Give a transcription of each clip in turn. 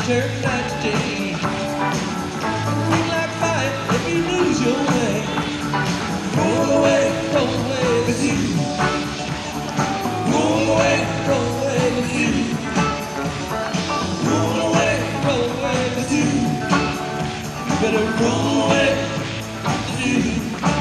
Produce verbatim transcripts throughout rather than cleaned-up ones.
turn night to day. Feel like fire if you lose your way. Roll away, roll away with you. Roll away, roll away with you. Roll away, roll away with you. You better roll away with you.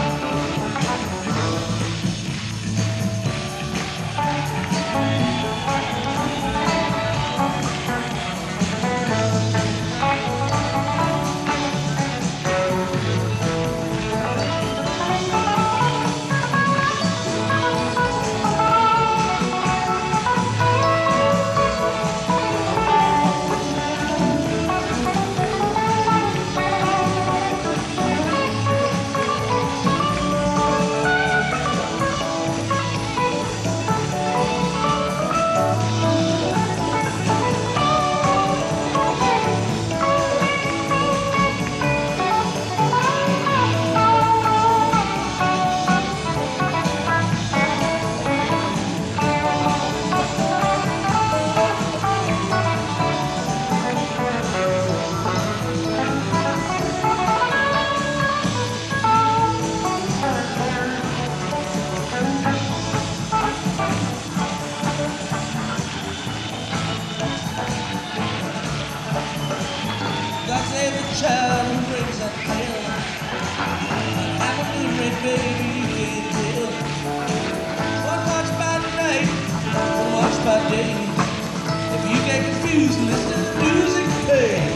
The child who brings up hell, I'm a moonlit baby you can't tell. One watch by night, one watch by day. If you get confused, listen to music play.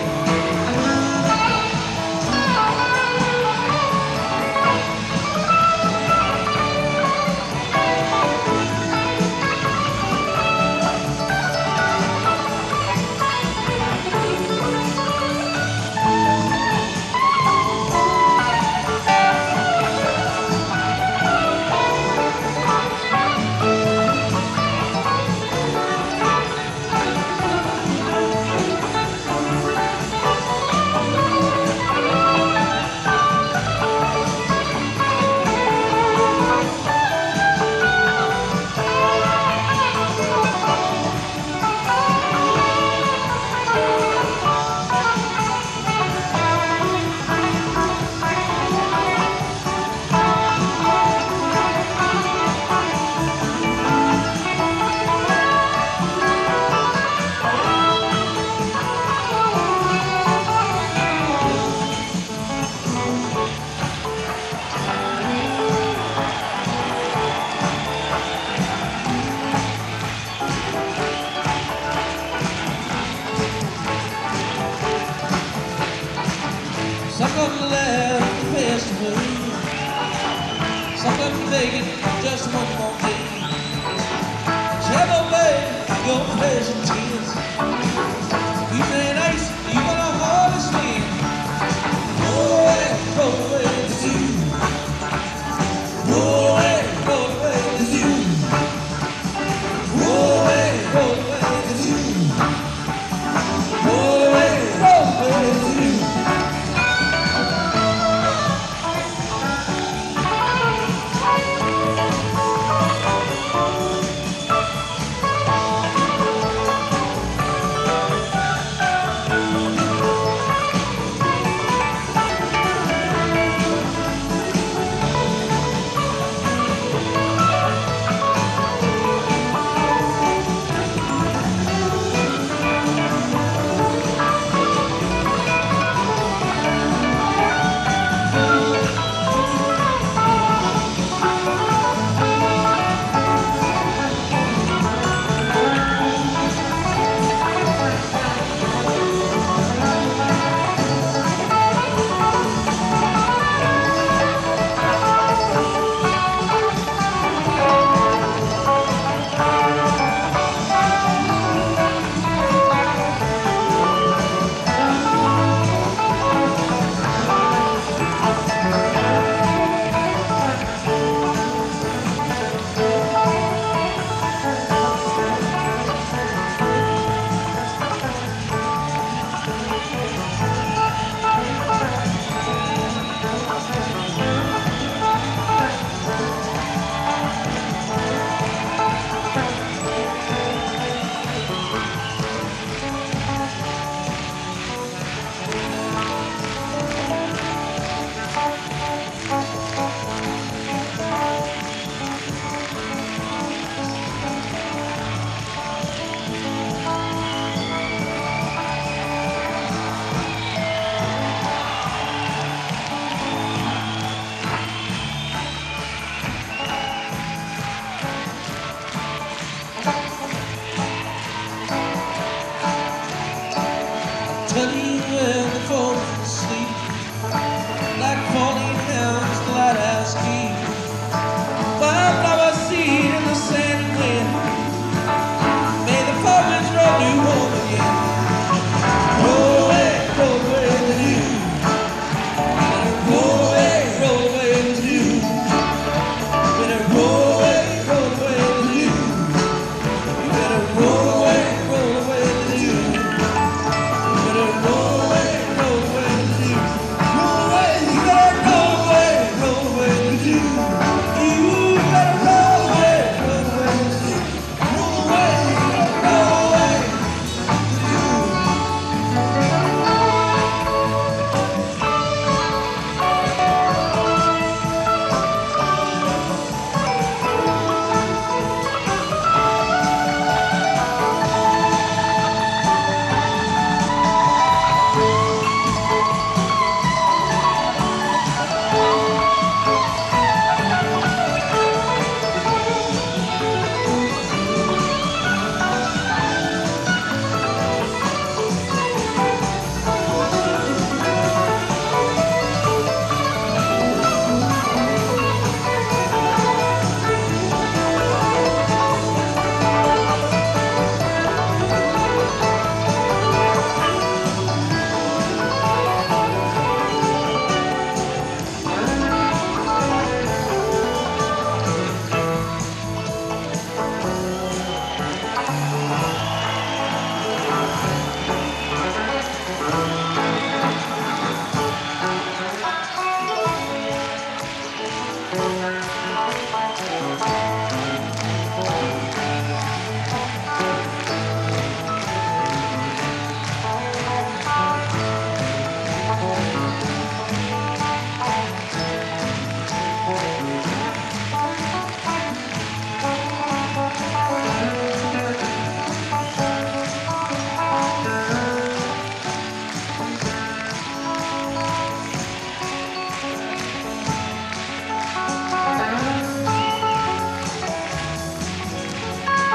Some of them laugh at the festival, some of them make it just one more day. Whichever way your pleasure is, you ain't ice, you gonna hardly swim. Roll away, roll away with you. Roll away, roll away with you. Roll away, roll away with you. Roll away, roll away with you.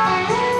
Thank you.